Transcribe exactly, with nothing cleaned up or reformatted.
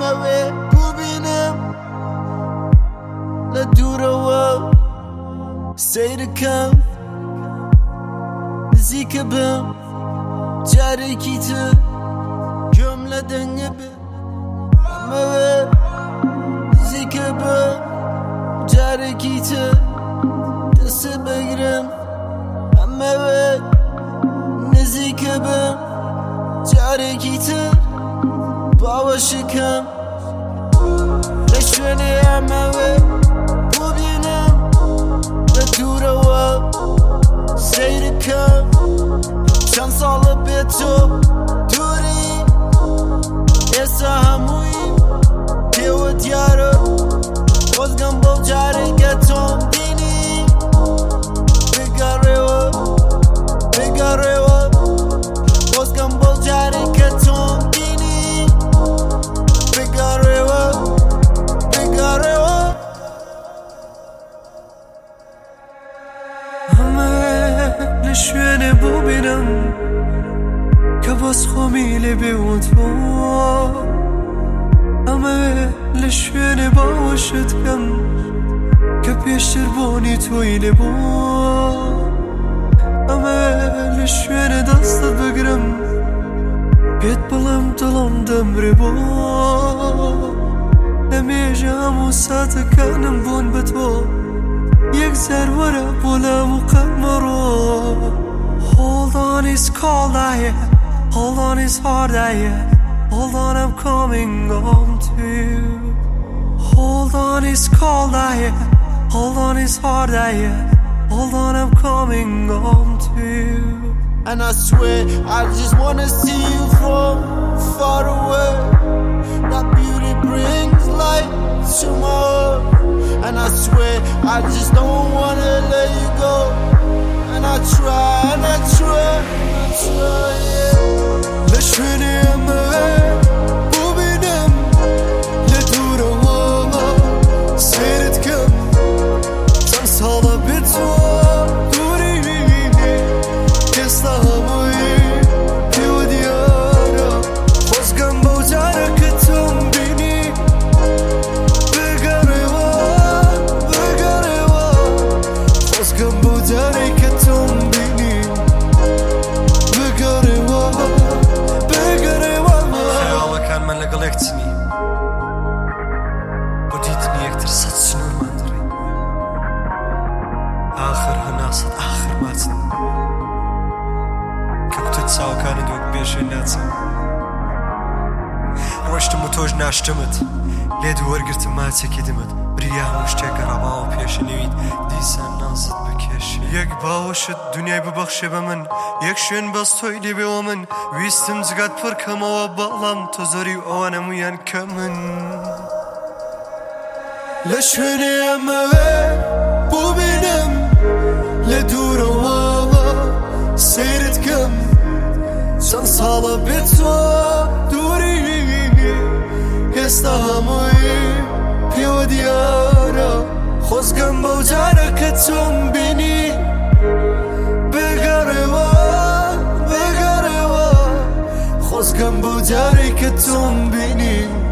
همه وی ببینم لدوره و سیر کم نزیک بم جارێکی تر گوێم لە دەنگە بێ ئەمەوێ نزیکە بە جارێکی تر دەستت بەگرم ئەمەوێ نزیکە بە جارێکی تر باوەشەکەم لە شوێنێ ئەمەوێ ببینم لە دوورەوە سەیرەکەم چەند ساڵە بێت تۆ دووری ئێستا هەمووی پێوە دیارە خۆزگەم بەو جارێکە تۆم بینی بگەڕێوە بگەڕێوە خۆزگەم بەو جارێکە تۆم بینی بگەڕێوە بگەڕێوە ئەمە لە شوێنێ ببینم کە باز خۆمی لێ بێوتۆ ئەمە لە شوێنێ باوەشت کەم کە پێشتر بۆنی تۆی لێبۆ ئەمە لە شوێنێ دەستت بگرم پێت بڵێم دڵم دەمرێ بۆ لە مێژە هەموو ساتەکانم بوون بە تۆ یەک زەروەرە بۆ لەم قەمەڕۆ Hold on, it's cold out here. Hold on, it's hard out here. Hold on, I'm coming home to you. Hold on, it's cold out here. Hold on, it's hard out here. Hold on, I'm coming home to you. And I swear, I just wanna see you from far away. That beauty brings light to my heart. And I swear, I just don't wanna let you go. And I try, and I try, and I try, yeah. لە شوێنێ ئەمەوێ ببینم لە دوورەوە سێرت کەم چەند ساڵە بێت تۆ دووری ئێستا هەمووی پێوە دیارە خۆزگەم بەو جارە کە تۆم بینی بگەڕێوە بگەڕێوە خۆزگەم بەو جارەی کە تۆم بینی بگەڕێوە بگەڕێوە خەیاڵەکان من لەگەڵ یەکچنی بۆ دیتنی یەکتر سەد سنوورمان دڕی ئاخر هەناسەد ئاخر ماچن کە کوتت چاوەکانت وەک بێژێ ناچن ڕۆشتم و تۆش ناشتمت لێ دووەرگرتم ماچێکی دمت بریا هەموو شتێک گەڕاوە پێشەنەویت دیسان نازت بکێشێ یەک باوەشت دنیای ببەخشێ بە من یەک شوێن بەس تۆی لێبێوە من ویستم جگات پڕ کەمەوە بەڵام تۆ زۆری ئەوانە مویان کە من لە شوێنێ ئەمەوێ ببینم لە دوورەوە سەیرت کەم چەند ساڵە بێت تۆ دووری ئێستا هەمووی پێوە دیارە خۆزگەم بەو جارە کە تۆم بینی بگەڕێوە بگەڕێوە خۆزگەم بەو جارەی کە تۆم بینی